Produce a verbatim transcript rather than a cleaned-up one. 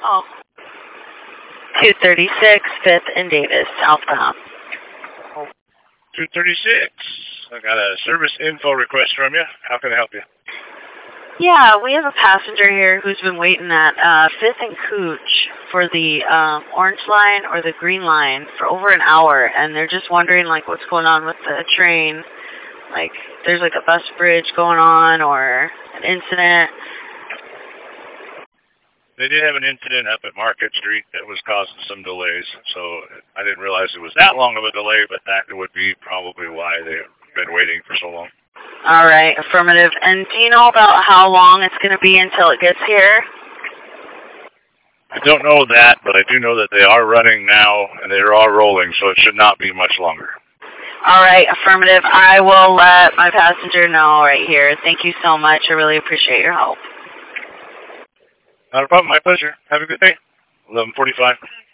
Oh. two thirty-six, fifth and Davis, southbound. two thirty-six. I got a service info request from you. How can I help you? Yeah, we have a passenger here who's been waiting at uh, fifth and Cooch for the um, orange line or the green line for over an hour, and they're just wondering, like, what's going on with the train. Like, there's, like, a bus bridge going on or an incident. They did have an incident up at Market Street that was causing some delays, so I didn't realize it was that long of a delay, but that would be probably why they've been waiting for so long. All right, affirmative. And do you know about how long it's going to be until it gets here? I don't know that, but I do know that they are running now, and they are all rolling, so it should not be much longer. All right, affirmative. I will let my passenger know right here. Thank you so much. I really appreciate your help. Not a problem. My pleasure. Have a good day. eleven forty-five.